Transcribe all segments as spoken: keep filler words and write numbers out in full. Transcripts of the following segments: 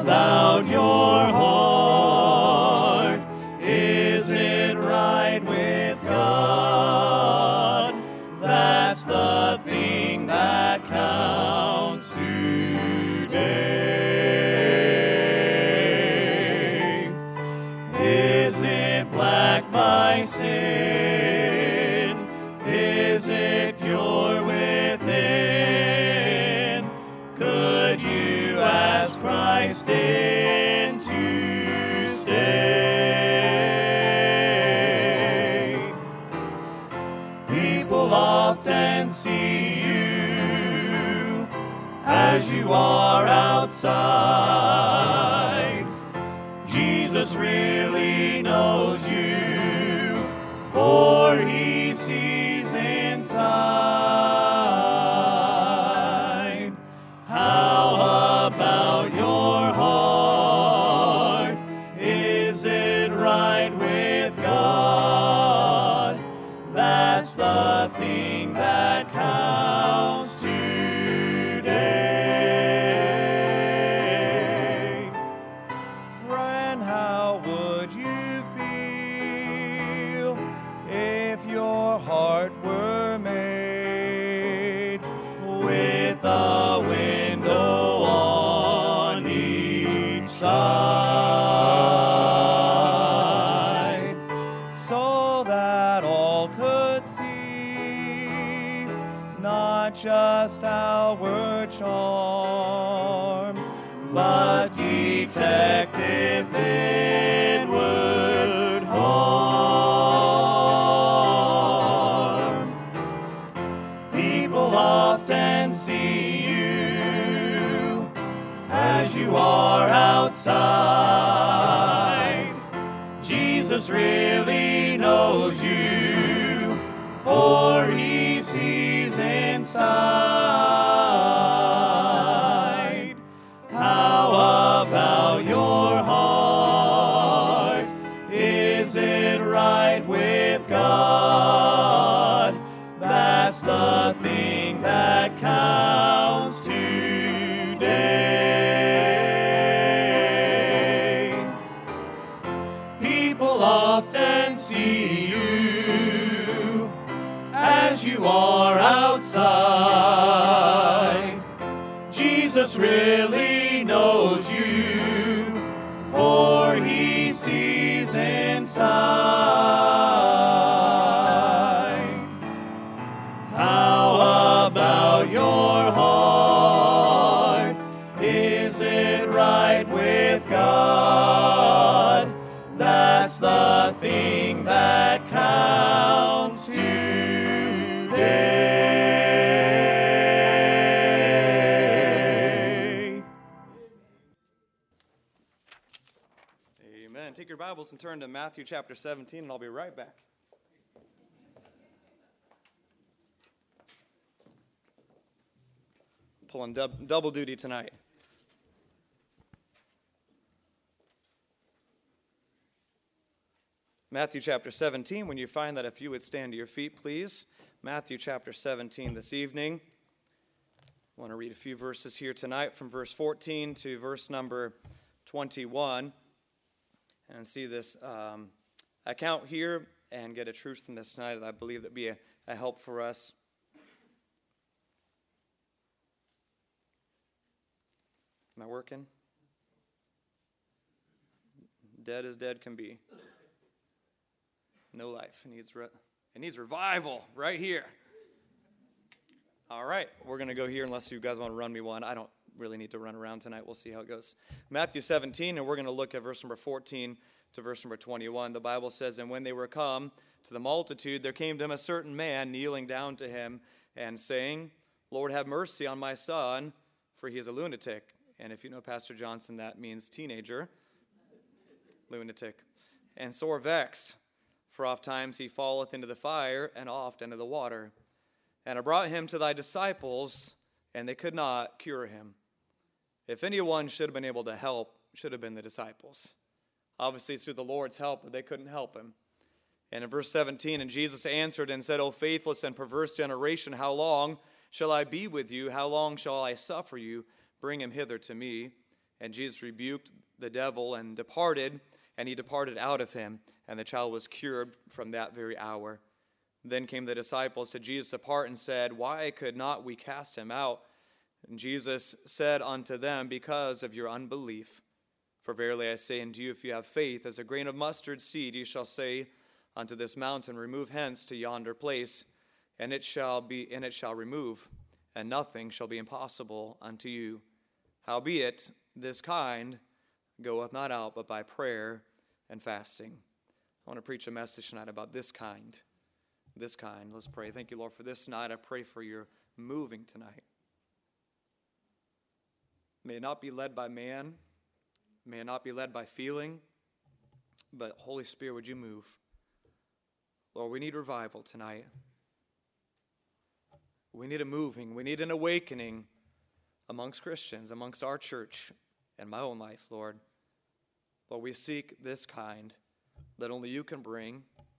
about your heart? Is it right with God? That's the thing that counts today. Is it black by sin? Is it pure within? Could you ask Christ in to stay? People often see you as you are outside. Jesus really knows you, for he sees inside. How about your heart? Is it right with God? That's the thing that counts today. Friend, how would you feel if your heart were made with a window on each side, so that all could see not just outward charm, but detect if inward harm? People often see you as you are outside. Jesus really knows you, for he sees inside. How about your heart? Is it right with God? That's the thing that counts today. People often see you as you are outside. Jesus really knows you, for he sees inside. How about your heart? Is it right with God? That's the thing that counts today. Amen. Take your Bibles and turn to Matthew chapter seventeen, and I'll be right back. Pulling dub- double duty tonight. Matthew chapter seventeen, when you find that, if you would stand to your feet, please. Matthew chapter seventeen this evening. I want to read a few verses here tonight from verse fourteen to verse number twenty-one. And see this um, account here and get a truth from this tonight that I believe that be a, a help for us. Am I working? Dead as dead can be. No life. It needs, re- it needs revival right here. All right, we're going to go here unless you guys want to run me one. I don't really need to run around tonight. We'll see how it goes. Matthew seventeen, and we're going to look at verse number fourteen to verse number twenty-one. The Bible says, "And when they were come to the multitude, there came to him a certain man, kneeling down to him, and saying, Lord, have mercy on my son, for he is a lunatic." And if you know Pastor Johnson, that means teenager. Lunatic. "And sore vexed, for oft times he falleth into the fire, and oft into the water. And I brought him to thy disciples, and they could not cure him." If anyone should have been able to help, should have been the disciples. Obviously, it's through the Lord's help, but they couldn't help him. And in verse seventeen, "And Jesus answered and said, O faithless and perverse generation, how long shall I be with you? How long shall I suffer you? Bring him hither to me." And Jesus rebuked the devil and departed, and he departed out of him, and the child was cured from that very hour. Then came the disciples to Jesus apart and said, Why could not we cast him out? And Jesus said unto them, Because of your unbelief. For verily I say unto you, if you have faith as a grain of mustard seed, you shall say unto this mountain, Remove hence to yonder place, and it shall be, and it shall remove, and nothing shall be impossible unto you. Howbeit, this kind goeth not out but by prayer and fasting. I want to preach a message tonight about this kind. This kind. Let's pray. Thank you, Lord, for this night. I pray for your moving tonight. May it not be led by man. May it not be led by feeling. But Holy Spirit, would you move? Lord, we need revival tonight. We need a moving. We need an awakening amongst Christians, amongst our church, and my own life, Lord. Lord, we seek this kind that only you can bring.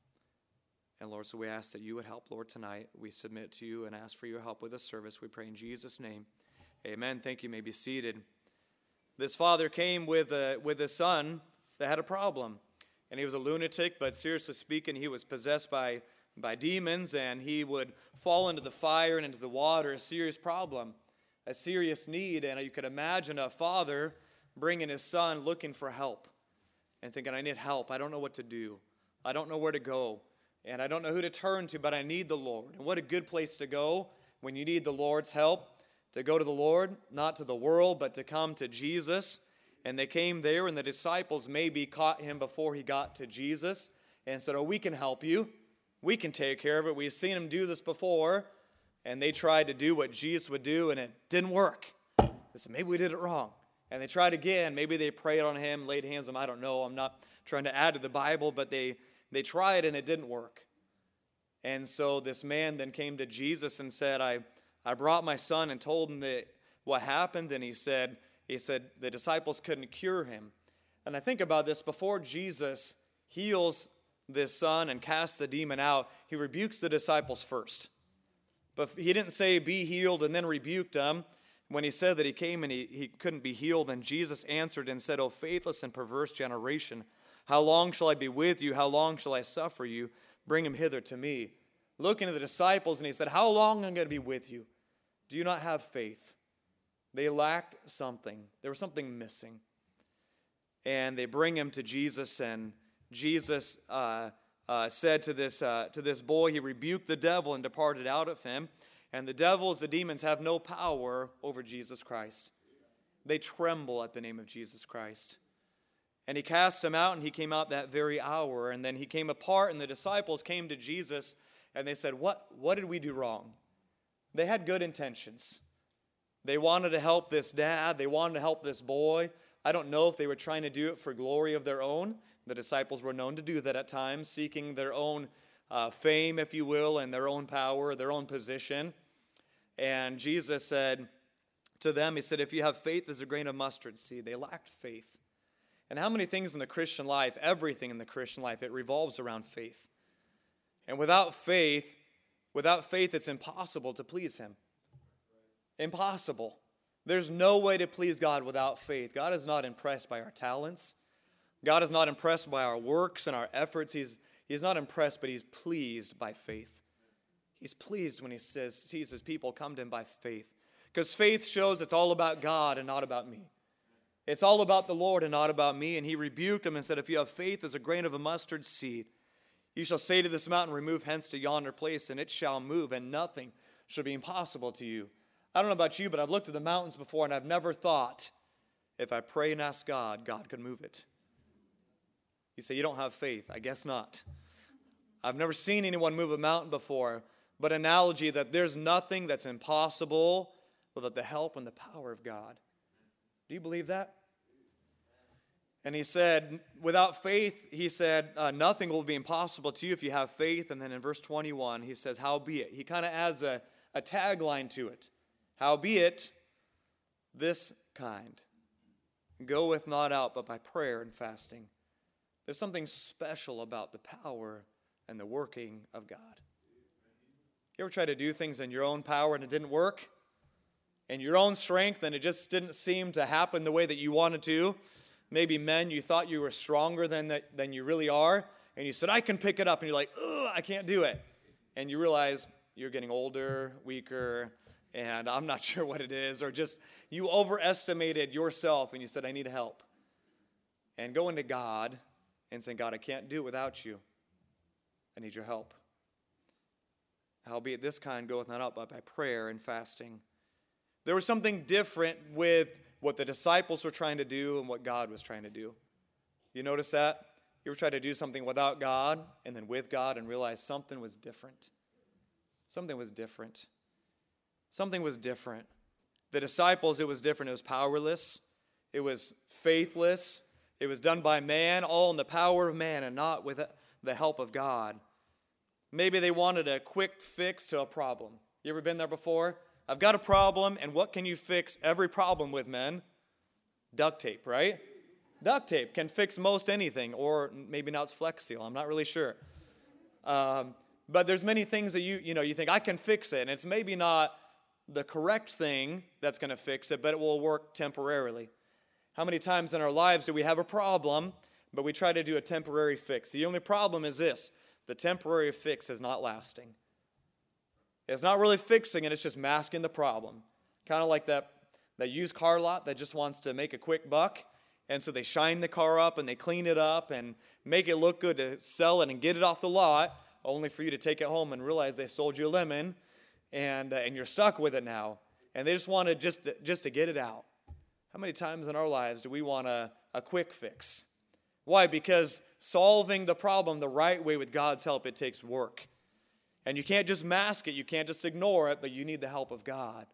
And Lord, so we ask that you would help, Lord, tonight. We submit to you and ask for your help with this service. We pray in Jesus' name. Amen. Thank you. You may be seated. This father came with a, with a son that had a problem. And he was a lunatic, but seriously speaking, he was possessed by, by demons, and he would fall into the fire and into the water, a serious problem, a serious need. And you could imagine a father bringing his son looking for help and thinking, I need help. I don't know what to do. I don't know where to go. And I don't know who to turn to, but I need the Lord. And what a good place to go when you need the Lord's help, to go to the Lord, not to the world, but to come to Jesus. And they came there, and the disciples maybe caught him before he got to Jesus and said, oh, we can help you. We can take care of it. We've seen him do this before. And they tried to do what Jesus would do, and it didn't work. They said, maybe we did it wrong. And they tried again. Maybe they prayed on him, laid hands on him. I don't know. I'm not trying to add to the Bible, but they, they tried, and it didn't work. And so this man then came to Jesus and said, I, I brought my son and told him that what happened. And he said, he said the disciples couldn't cure him. And I think about this. Before Jesus heals this son and casts the demon out, he rebukes the disciples first. But he didn't say be healed and then rebuked them. When he said that he came and he, he couldn't be healed, then Jesus answered and said, O faithless and perverse generation, how long shall I be with you? How long shall I suffer you? Bring him hither to me. Looking at the disciples, and he said, how long am I going to be with you? Do you not have faith? They lacked something. There was something missing. And they bring him to Jesus, and Jesus uh, uh, said to this, uh, to this boy, he rebuked the devil and departed out of him. And the devils, the demons, have no power over Jesus Christ. They tremble at the name of Jesus Christ. And he cast him out, and he came out that very hour. And then he came apart, and the disciples came to Jesus, and they said, what, what did we do wrong? They had good intentions. They wanted to help this dad. They wanted to help this boy. I don't know if they were trying to do it for glory of their own. The disciples were known to do that at times, seeking their own uh, fame, if you will, and their own power, their own position. And Jesus said to them, he said, if you have faith as a grain of mustard seed. They lacked faith. And how many things in the Christian life, everything in the Christian life, it revolves around faith. And without faith, without faith, it's impossible to please him. Impossible. There's no way to please God without faith. God is not impressed by our talents. God is not impressed by our works and our efforts. He's, he's not impressed, but he's pleased by faith. He's pleased when he says, sees his people come to him by faith. Because faith shows it's all about God and not about me. It's all about the Lord and not about me. And he rebuked him and said, if you have faith as a grain of a mustard seed, you shall say to this mountain, remove hence to yonder place, and it shall move, and nothing shall be impossible to you. I don't know about you, but I've looked at the mountains before, and I've never thought, if I pray and ask God, God could move it. You say, you don't have faith. I guess not. I've never seen anyone move a mountain before, but analogy that there's nothing that's impossible without the help and the power of God. Do you believe that? And he said, without faith, he said, uh, nothing will be impossible to you if you have faith. And then in verse twenty-one, he says, howbeit. He kind of adds a, a tagline to it. Howbeit, this kind goeth not out but by prayer and fasting. There's something special about the power and the working of God. You ever try to do things in your own power and it didn't work? in your own strength, and it just didn't seem to happen the way that you wanted to. Maybe men, you thought you were stronger than that, than you really are, and you said, I can pick it up, and you're like, ugh, I can't do it. And you realize you're getting older, weaker, and I'm not sure what it is, or just you overestimated yourself, and you said, I need help. And going to God and saying, God, I can't do it without you. I need your help. Howbeit this kind goeth not out but by prayer and fasting. There was something different with what the disciples were trying to do and what God was trying to do. You notice that? You ever try to do something without God and then with God and realize something was different? Something was different. Something was different. The disciples, it was different. It was powerless. It was faithless. It was done by man, all in the power of man and not with the help of God. Maybe they wanted a quick fix to a problem. You ever been there before? I've got a problem, and what can you fix every problem with, men? Duct tape, right? Duct tape can fix most anything, or maybe now it's Flex Seal. I'm not really sure. Um, but there's many things that you, you know, you think, I can fix it, and it's maybe not the correct thing that's going to fix it, but it will work temporarily. How many times in our lives do we have a problem, but we try to do a temporary fix? The only problem is this: the temporary fix is not lasting. It's not really fixing it, it's just masking the problem. Kind of like that, that used car lot that just wants to make a quick buck, and so they shine the car up and they clean it up and make it look good to sell it and get it off the lot, only for you to take it home and realize they sold you a lemon, and uh, and you're stuck with it now. And they just wanted just to, just to get it out. How many times in our lives do we want a, a quick fix? Why? Because solving the problem the right way with God's help, it takes work. And you can't just mask it, you can't just ignore it, but you need the help of God.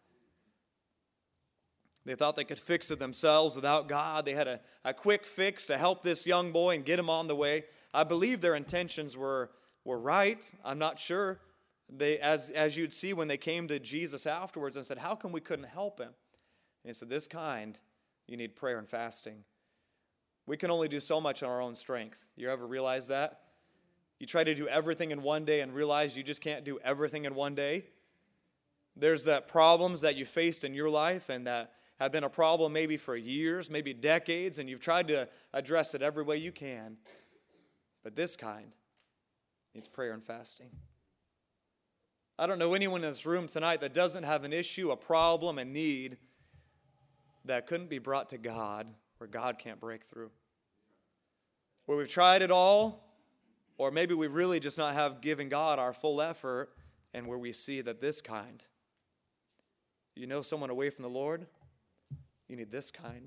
They thought they could fix it themselves without God. They had a, a quick fix to help this young boy and get him on the way. I believe their intentions were, were right. I'm not sure. They, as, as you'd see when they came to Jesus afterwards and said, how come we couldn't help him? And he said, this kind, you need prayer and fasting. We can only do so much on our own strength. You ever realize that? You try to do everything in one day and realize you just can't do everything in one day. There's that problems that you faced in your life and that have been a problem maybe for years, maybe decades, and you've tried to address it every way you can. But this kind needs prayer and fasting. I don't know anyone in this room tonight that doesn't have an issue, a problem, a need that couldn't be brought to God, where God can't break through. Where we've tried it all, or maybe we really just not have given God our full effort, and where we see that this kind, you know someone away from the Lord, you need this kind.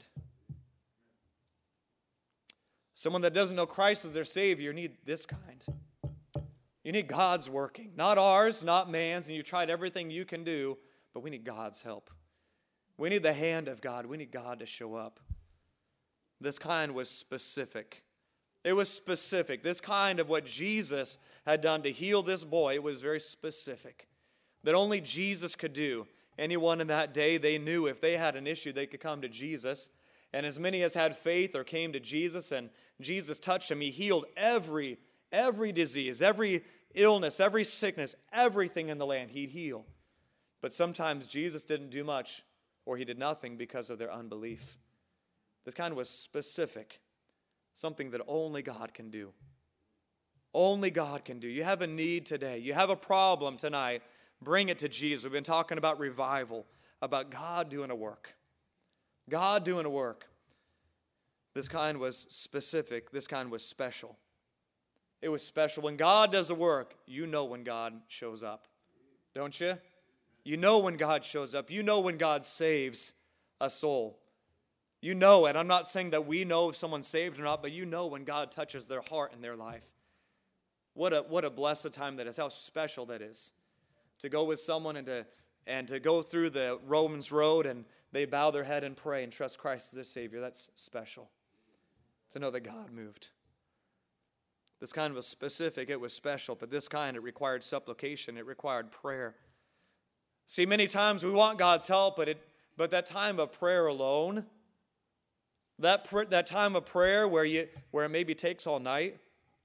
Someone that doesn't know Christ as their Savior, you need this kind. You need God's working, not ours, not man's, and you tried everything you can do, but we need God's help. We need the hand of God. We need God to show up. This kind was specific. It was specific. This kind of what Jesus had done to heal this boy, it was very specific. That only Jesus could do. Anyone in that day, they knew if they had an issue, they could come to Jesus. And as many as had faith or came to Jesus and Jesus touched him, he healed every, every disease, every illness, every sickness, everything in the land he'd heal. But sometimes Jesus didn't do much or he did nothing because of their unbelief. This kind was specific. Something that only God can do. Only God can do. You have a need today. You have a problem tonight. Bring it to Jesus. We've been talking about revival, about God doing a work. God doing a work. This kind was specific. This kind was special. It was special. When God does a work, you know when God shows up. Don't you? You know when God shows up. You know when God saves a soul. You know it. I'm not saying that we know if someone's saved or not, but you know when God touches their heart and their life. What a what a blessed time that is. How special that is. To go with someone and to and to go through the Romans road and they bow their head and pray and trust Christ as their Savior. That's special. To know that God moved. This kind was specific. It was special. But this kind, it required supplication. It required prayer. See, many times we want God's help, but it but that time of prayer alone, that pr- that time of prayer where you where it maybe takes all night,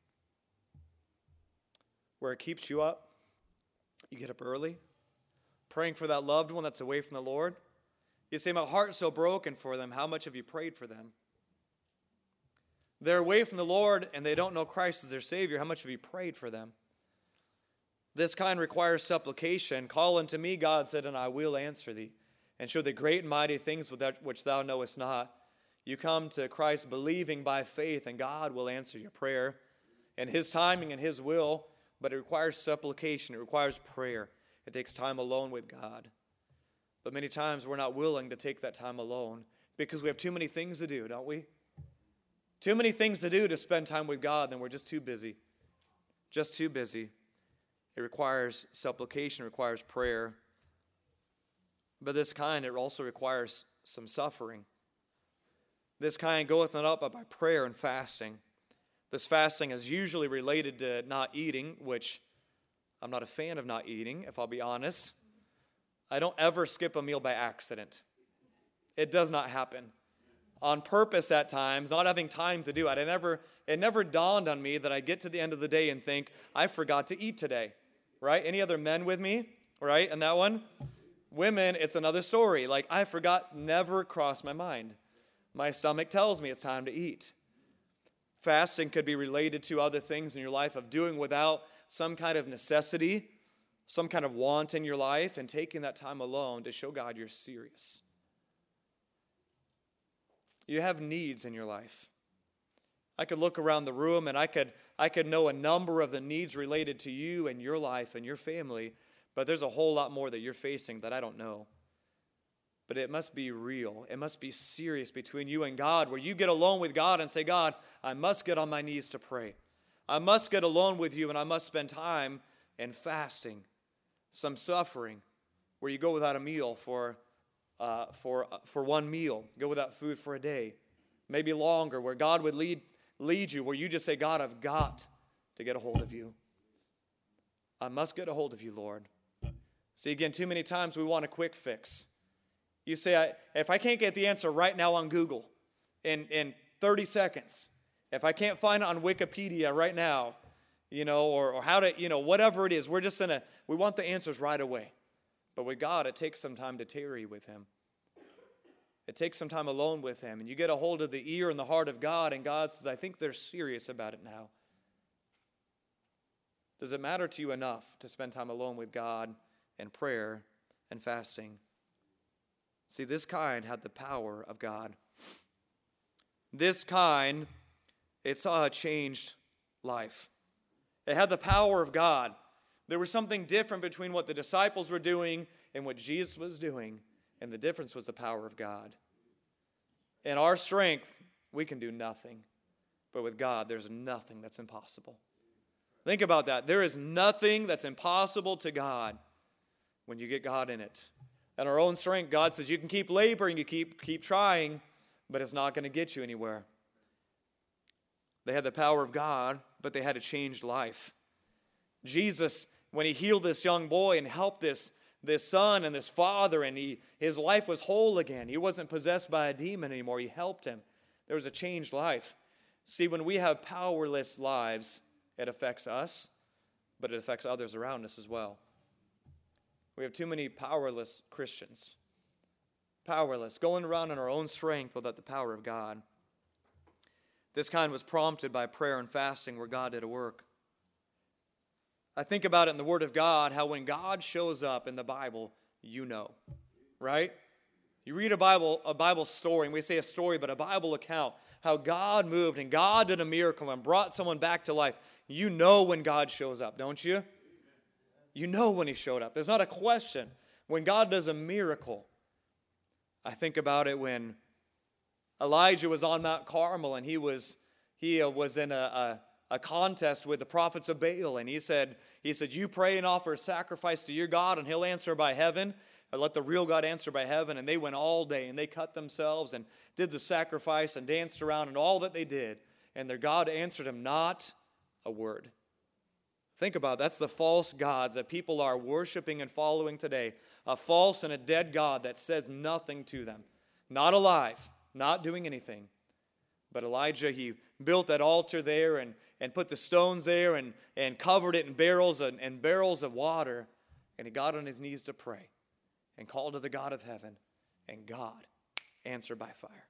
where it keeps you up, you get up early, praying for that loved one that's away from the Lord. You say, my heart's so broken for them. How much have you prayed for them? They're away from the Lord and they don't know Christ as their Savior. How much have you prayed for them? This kind requires supplication. Call unto me, God said, and I will answer thee, and show thee great and mighty things which thou knowest not. You come to Christ believing by faith, and God will answer your prayer in His timing and His will, but it requires supplication. It requires prayer. It takes time alone with God. But many times we're not willing to take that time alone because we have too many things to do, don't we? Too many things to do to spend time with God, and we're just too busy. Just too busy. It requires supplication, it requires prayer. But this kind, it also requires some suffering. This kind goeth not up but by prayer and fasting. This fasting is usually related to not eating, which I'm not a fan of not eating, if I'll be honest. I don't ever skip a meal by accident. It does not happen. On purpose at times, not having time to do it. I never, it never dawned on me that I get to the end of the day and think, I forgot to eat today. Right? Any other men with me? Right? And that one? Women, it's another story. Like, I forgot, never crossed my mind. My stomach tells me it's time to eat. Fasting could be related to other things in your life of doing without some kind of necessity, some kind of want in your life, and taking that time alone to show God you're serious. You have needs in your life. I could look around the room and I could, I could know a number of the needs related to you and your life and your family, but there's a whole lot more that you're facing that I don't know. But it must be real. It must be serious between you and God, where you get alone with God and say, God, I must get on my knees to pray. I must get alone with you and I must spend time in fasting, some suffering, where you go without a meal for Uh, for uh, for one meal, go without food for a day, maybe longer, where God would lead lead you, where you just say, God, I've got to get a hold of you. I must get a hold of you, Lord. See, again, too many times we want a quick fix. You say, I, if I can't get the answer right now on Google in, in thirty seconds, if I can't find it on Wikipedia right now, you know, or, or how to, you know, whatever it is, we're just in a, we want the answers right away. But with God, it takes some time to tarry with Him. It takes some time alone with Him. And you get a hold of the ear and the heart of God, and God says, I think they're serious about it now. Does it matter to you enough to spend time alone with God and prayer and fasting? See, this kind had the power of God. This kind, it saw a changed life. It had the power of God. There was something different between what the disciples were doing and what Jesus was doing, and the difference was the power of God. In our strength, we can do nothing, but with God, there's nothing that's impossible. Think about that. There is nothing that's impossible to God when you get God in it. In our own strength, God says you can keep laboring, you keep, keep trying, but it's not going to get you anywhere. They had the power of God, but they had a changed life. Jesus, when He healed this young boy and helped this, this son and this father, and he, his life was whole again. He wasn't possessed by a demon anymore. He helped him. There was a changed life. See, when we have powerless lives, it affects us, but it affects others around us as well. We have too many powerless Christians. Powerless, going around in our own strength without the power of God. This kind was prompted by prayer and fasting where God did a work. I think about it in the Word of God, how when God shows up in the Bible, you know, right? You read a Bible, a Bible story, and we say a story, but a Bible account, how God moved and God did a miracle and brought someone back to life. You know when God shows up, don't you? You know when He showed up. There's not a question. When God does a miracle, I think about it when Elijah was on Mount Carmel and he was he was in a, a, a contest with the prophets of Baal, and he said, he said, you pray and offer a sacrifice to your God, and He'll answer by heaven. And let the real God answer by heaven. And they went all day, and they cut themselves and did the sacrifice and danced around and all that they did. And their God answered them not a word. Think about it. That's the false gods that people are worshiping and following today. A false and a dead God that says nothing to them. Not alive, not doing anything. But Elijah, he built that altar there and, and put the stones there and, and covered it in barrels and, and barrels of water. And he got on his knees to pray and called to the God of heaven. and God answered by fire.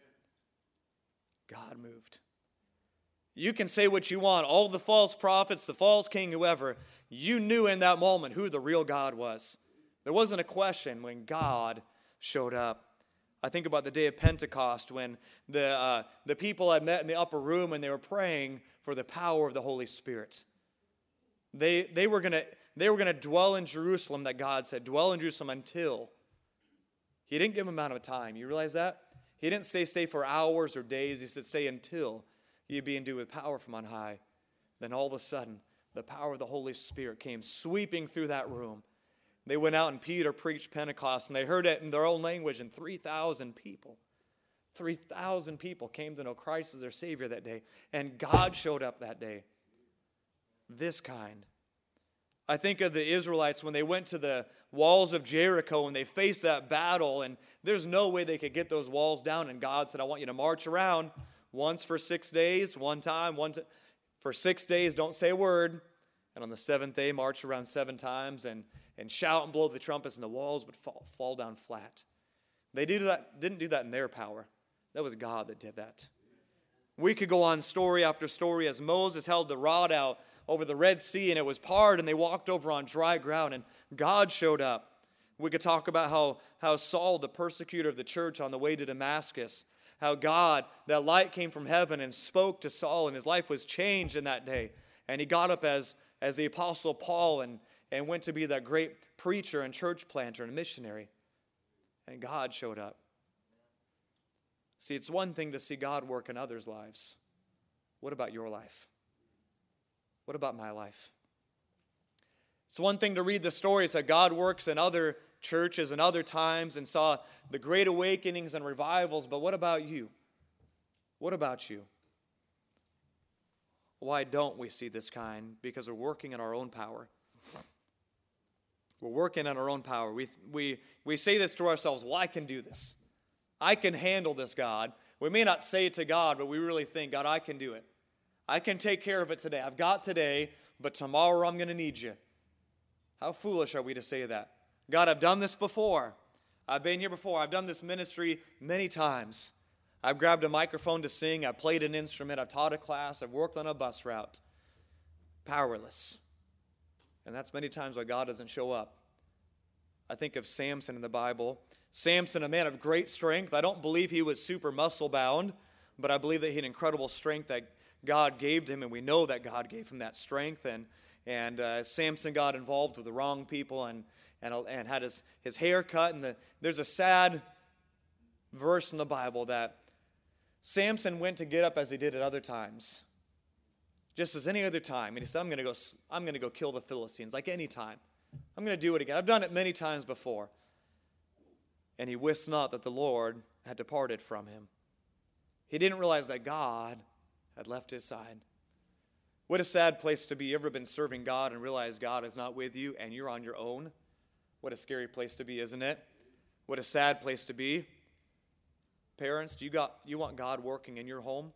God moved. You can say what you want, all the false prophets, the false king, whoever, you knew in that moment who the real God was. There wasn't a question when God showed up. I think about the day of Pentecost when the, uh, the people had met in the upper room and they were praying for the power of the Holy Spirit. They, they were going to they were going to dwell in Jerusalem, that God said, dwell in Jerusalem until. He didn't give them amount of time. You realize that? He didn't say stay for hours or days. He said stay until you be endued with power from on high. Then all of a sudden, the power of the Holy Spirit came sweeping through that room. They went out and Peter preached Pentecost, and they heard it in their own language, and three thousand people, three thousand people came to know Christ as their Savior that day, and God showed up that day. This kind. I think of the Israelites when they went to the walls of Jericho and they faced that battle, and there's no way they could get those walls down, and God said, I want you to march around once for six days, one time, one t- for six days, don't say a word, and on the seventh day, march around seven times, and and shout and blow the trumpets, and the walls would fall, fall down flat. They did that, didn't do that in their power. That was God that did that. We could go on story after story as Moses held the rod out over the Red Sea, and it was parted, and they walked over on dry ground, and God showed up. We could talk about how, how Saul, the persecutor of the church on the way to Damascus, how God, that light came from heaven and spoke to Saul, and his life was changed in that day. And he got up as, as the Apostle Paul and and went to be that great preacher and church planter and missionary. And God showed up. See, it's one thing to see God work in others' lives. What about your life? What about my life? It's one thing to read the stories that God works in other churches and other times and saw the great awakenings and revivals, but what about you? What about you? Why don't we see this kind? Because we're working in our own power. We're working on our own power. We, we, we say this to ourselves, well, I can do this. I can handle this, God. We may not say it to God, but we really think, God, I can do it. I can take care of it today. I've got today, but tomorrow I'm going to need you. How foolish are we to say that? God, I've done this before. I've been here before. I've done this ministry many times. I've grabbed a microphone to sing. I've played an instrument. I've taught a class. I've worked on a bus route. Powerless. And that's many times why God doesn't show up. I think of Samson in the Bible. Samson, a man of great strength. I don't believe he was super muscle-bound, but I believe that he had incredible strength that God gave to him, and we know that God gave him that strength. And and uh, Samson got involved with the wrong people and and, and had his, his hair cut. And the, there's a sad verse in the Bible that Samson went to get up as he did at other times. Just as any other time. And he said, I'm going to go I'm going to go kill the Philistines like any time. I'm going to do it again. I've done it many times before. And he wist not that the Lord had departed from him. He didn't realize that God had left his side. What a sad place to be. You ever been serving God and realize God is not with you and you're on your own? What a scary place to be, isn't it? What a sad place to be. Parents, do you got you want God working in your home?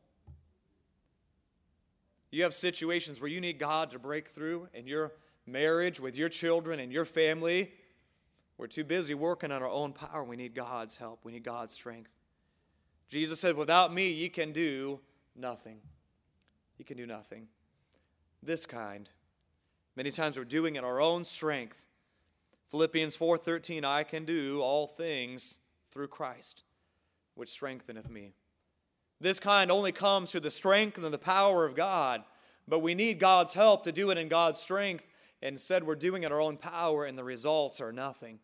You have situations where you need God to break through in your marriage, with your children and your family. We're too busy working on our own power. We need God's help. We need God's strength. Jesus said, without me, ye can do nothing. You can do nothing. This kind. Many times we're doing it in our own strength. Philippians four thirteen, I can do all things through Christ, which strengtheneth me. This kind only comes through the strength and the power of God. But we need God's help to do it in God's strength. Instead, we're doing it in our own power, and the results are nothing.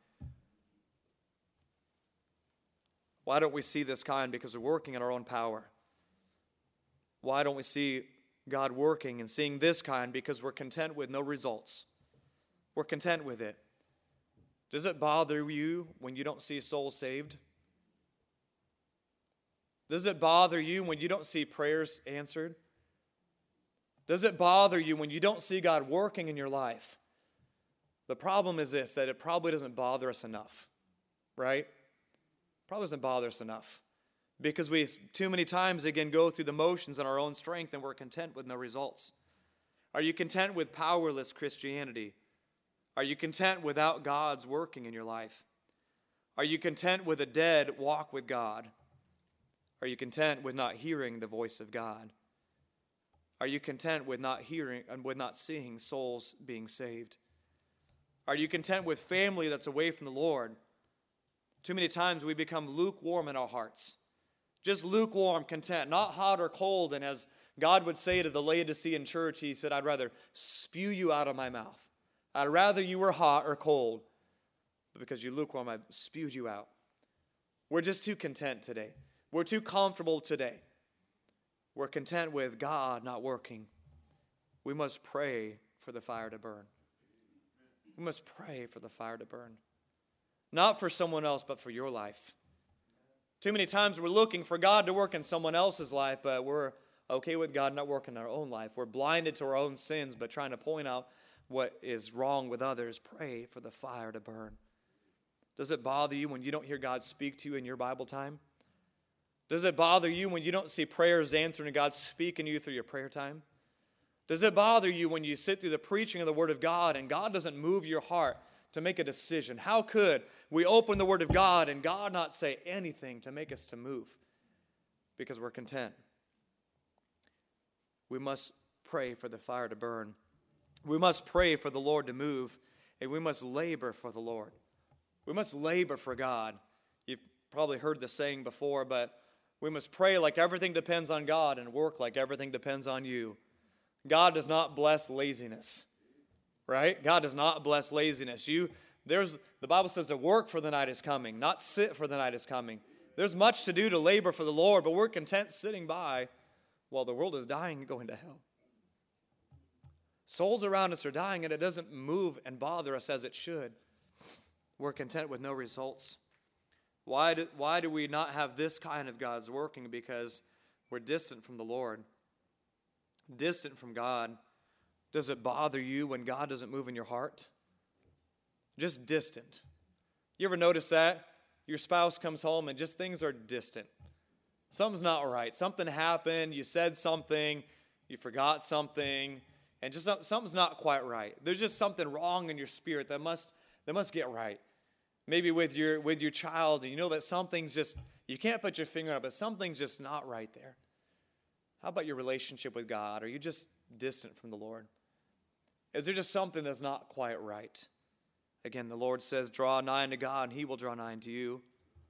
Why don't we see this kind? Because we're working in our own power. Why don't we see God working and seeing this kind? Because we're content with no results. We're content with it. Does it bother you when you don't see souls saved? Does it bother you when you don't see prayers answered? Does it bother you when you don't see God working in your life? The problem is this, that it probably doesn't bother us enough, right? Probably doesn't bother us enough. Because we too many times, again, go through the motions in our own strength and we're content with no results. Are you content with powerless Christianity? Are you content without God's working in your life? Are you content with a dead walk with God? Are you content with not hearing the voice of God? Are you content with not hearing and with not seeing souls being saved? Are you content with family that's away from the Lord? Too many times we become lukewarm in our hearts. Just lukewarm, content, not hot or cold. And as God would say to the Laodicean church, he said, I'd rather spew you out of my mouth. I'd rather you were hot or cold. But because you're lukewarm, I've spewed you out. We're just too content today. We're too comfortable today. We're content with God not working. We must pray for the fire to burn. We must pray for the fire to burn. Not for someone else, but for your life. Too many times we're looking for God to work in someone else's life, but we're okay with God not working in our own life. We're blinded to our own sins, but trying to point out what is wrong with others. Pray for the fire to burn. Does it bother you when you don't hear God speak to you in your Bible time? Does it bother you when you don't see prayers answered and God speaking to you through your prayer time? Does it bother you when you sit through the preaching of the Word of God and God doesn't move your heart to make a decision? How could we open the Word of God and God not say anything to make us to move? Because we're content. We must pray for the fire to burn. We must pray for the Lord to move, and we must labor for the Lord. We must labor for God. You've probably heard the saying before, but we must pray like everything depends on God and work like everything depends on you. God does not bless laziness, right? God does not bless laziness. You, there's the Bible says to work for the night is coming, not sit for the night is coming. There's much to do to labor for the Lord, but we're content sitting by while the world is dying and going to hell. Souls around us are dying, and it doesn't move and bother us as it should. We're content with no results. Why do, why do we not have this kind of God's working? Because we're distant from the Lord. Distant from God. Does it bother you when God doesn't move in your heart? Just distant. You ever notice that? Your spouse comes home and just things are distant. Something's not right. Something happened. You said something. You forgot something. And just something's not quite right. There's just something wrong in your spirit that must, that must get right. Maybe with your with your child, and you know that something's just, you can't put your finger on it, but something's just not right there. How about your relationship with God? Are you just distant from the Lord? Is there just something that's not quite right? Again, the Lord says, draw nigh unto God, and he will draw nigh unto you.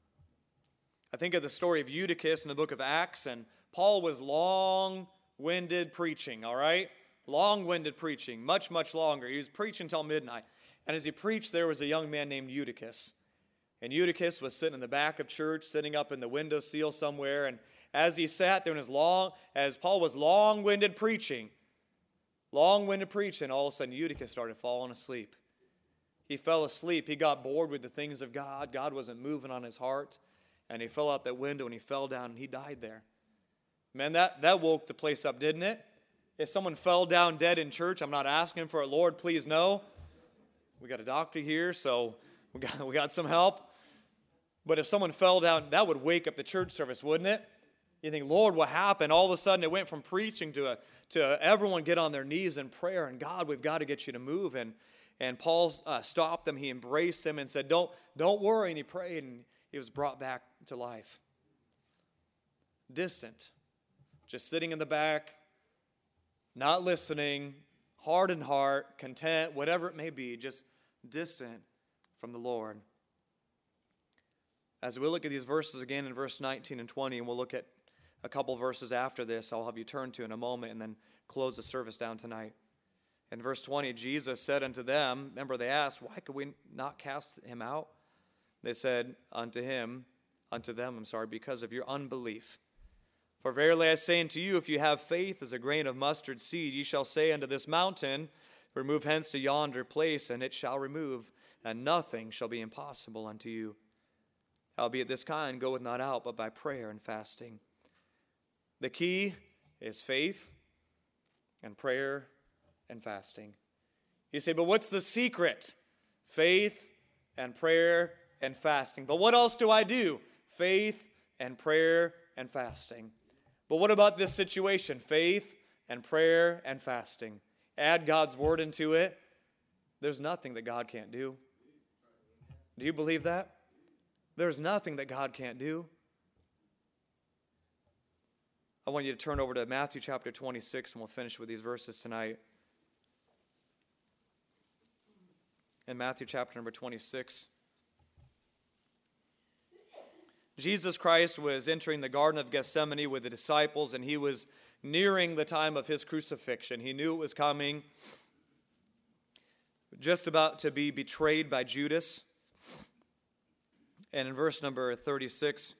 I think of the story of Eutychus in the book of Acts, and Paul was long-winded preaching, all right? Long-winded preaching, much, much longer. He was preaching until midnight. And as he preached, there was a young man named Eutychus. And Eutychus was sitting in the back of church, sitting up in the window sill somewhere. And as he sat there, in his long, as Paul was long-winded preaching, long-winded preaching, all of a sudden Eutychus started falling asleep. He fell asleep. He got bored with the things of God. God wasn't moving on his heart. And he fell out that window and he fell down and he died there. Man, that, that woke the place up, didn't it? If someone fell down dead in church, I'm not asking for it. Lord, please no. We got a doctor here, so we got, we got some help. But if someone fell down, that would wake up the church service, wouldn't it? You think, Lord, what happened? All of a sudden it went from preaching to, a, to everyone get on their knees in prayer. And God, we've got to get you to move. And, and Paul uh, stopped them. He embraced him and said, don't, don't worry. And he prayed, and he was brought back to life. Distant. Just sitting in the back, not listening, hard in heart, content, whatever it may be, just distant from the Lord. As we look at these verses again in verse nineteen and twenty, and we'll look at a couple verses after this, I'll have you turn to in a moment and then close the service down tonight. In verse twenty, Jesus said unto them, remember they asked, why could we not cast him out? They said unto him, unto them, I'm sorry, because of your unbelief. For verily I say unto you, if you have faith as a grain of mustard seed, ye shall say unto this mountain, remove hence to yonder place, and it shall remove, and nothing shall be impossible unto you. Howbeit this kind goeth not out, but by prayer and fasting. The key is faith and prayer and fasting. You say, but what's the secret? Faith and prayer and fasting. But what else do I do? Faith and prayer and fasting. But what about this situation? Faith and prayer and fasting. Add God's word into it. There's nothing that God can't do. Do you believe that? There's nothing that God can't do. I want you to turn over to Matthew chapter twenty-six, and we'll finish with these verses tonight. In Matthew chapter number twenty-six, Jesus Christ was entering the Garden of Gethsemane with the disciples, and he was nearing the time of his crucifixion. He knew it was coming, just about to be betrayed by Judas. And in verse number thirty-six,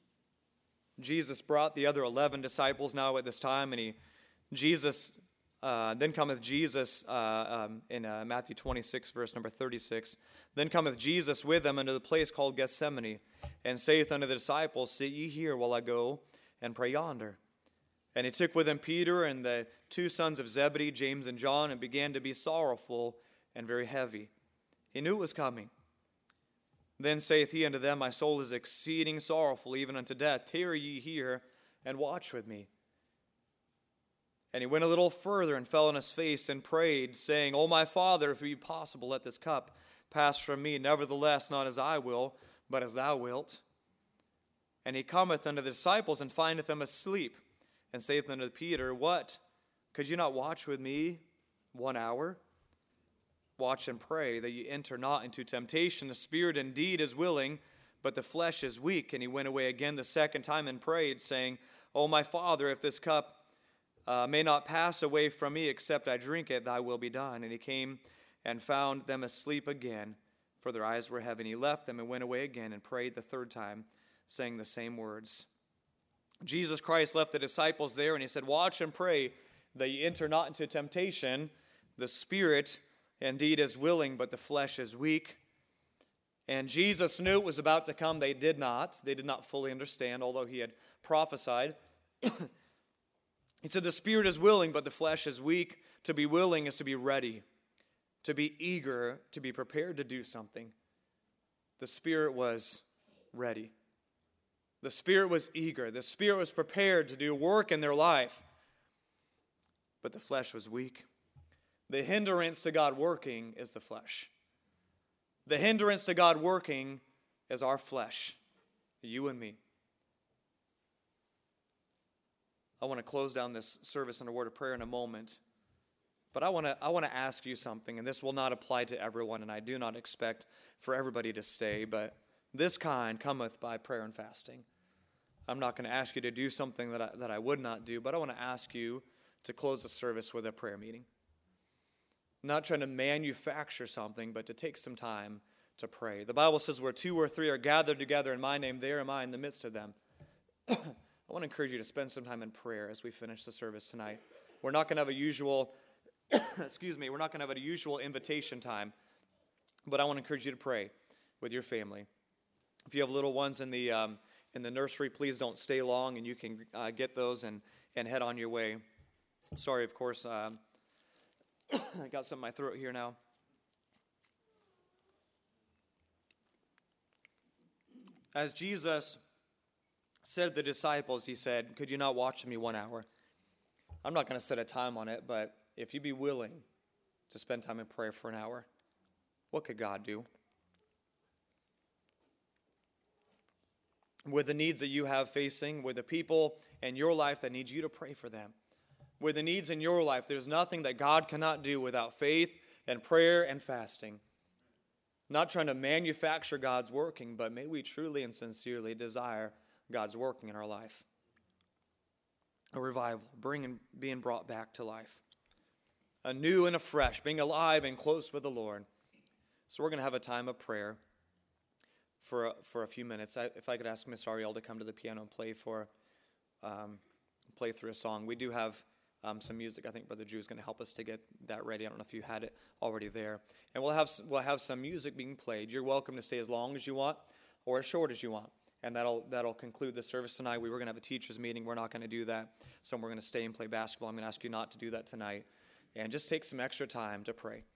Jesus brought the other eleven disciples now at this time, and he, Jesus, uh, then cometh Jesus, uh, um, in uh, Matthew twenty-six, verse number thirty-six, then cometh Jesus with them unto the place called Gethsemane, and saith unto the disciples, Sit ye here while I go and pray yonder. And he took with him Peter and the two sons of Zebedee, James and John, and began to be sorrowful and very heavy. He knew it was coming. Then saith he unto them, My soul is exceeding sorrowful, even unto death. Tarry ye here, and watch with me. And he went a little further, and fell on his face, and prayed, saying, O my Father, if it be possible, let this cup pass from me. Nevertheless, not as I will, but as thou wilt. And he cometh unto the disciples, and findeth them asleep, and saith unto Peter, What? Could you not watch with me one hour? Watch and pray that ye enter not into temptation. The spirit indeed is willing, but the flesh is weak. And he went away again the second time and prayed, saying, O my Father, if this cup uh, may not pass away from me, except I drink it, thy will be done. And he came and found them asleep again, for their eyes were heavy. And he left them and went away again and prayed the third time, saying the same words. Jesus Christ left the disciples there, and he said, Watch and pray that ye enter not into temptation. The spirit indeed is willing, but the flesh is weak. And Jesus knew it was about to come. They did not. They did not fully understand, although he had prophesied. He said the spirit is willing, but the flesh is weak. To be willing is to be ready, to be eager, to be prepared to do something. The spirit was ready. The spirit was eager. The spirit was prepared to do work in their life. But the flesh was weak. The hindrance to God working is the flesh. The hindrance to God working is our flesh, you and me. I want to close down this service in a word of prayer in a moment. But I want to I want to ask you something, and this will not apply to everyone, and I do not expect for everybody to stay, but this kind cometh by prayer and fasting. I'm not going to ask you to do something that I, that I would not do, but I want to ask you to close the service with a prayer meeting. Not trying to manufacture something, but to take some time to pray. The Bible says where two or three are gathered together in my name, there am I in the midst of them. I want to encourage you to spend some time in prayer as we finish the service tonight. We're not going to have a usual, excuse me, we're not going to have a usual invitation time, but I want to encourage you to pray with your family. If you have little ones in the um, in the nursery, please don't stay long, and you can uh, get those and, and head on your way. Sorry, of course, um, I got something in my throat here now. As Jesus said to the disciples, he said, could you not watch me one hour? I'm not going to set a time on it, but if you be willing to spend time in prayer for an hour, what could God do? With the needs that you have facing, with the people in your life that need you to pray for them, with the needs in your life, there's nothing that God cannot do without faith and prayer and fasting. Not trying to manufacture God's working, but may we truly and sincerely desire God's working in our life. A revival, bringing, being brought back to life. Anew and afresh, being alive and close with the Lord. So we're going to have a time of prayer for a, for a few minutes. I, if I could ask Miss Ariel to come to the piano and play for, um, play through a song. We do have um, some music. I think Brother Drew is going to help us to get that ready. I don't know if you had it already there. And we'll have we'll have some music being played. You're welcome to stay as long as you want or as short as you want. And that'll that'll conclude the service tonight. We were going to have a teachers meeting. We're not going to do that. So we're going to stay and play basketball. I'm going to ask you not to do that tonight. And just take some extra time to pray.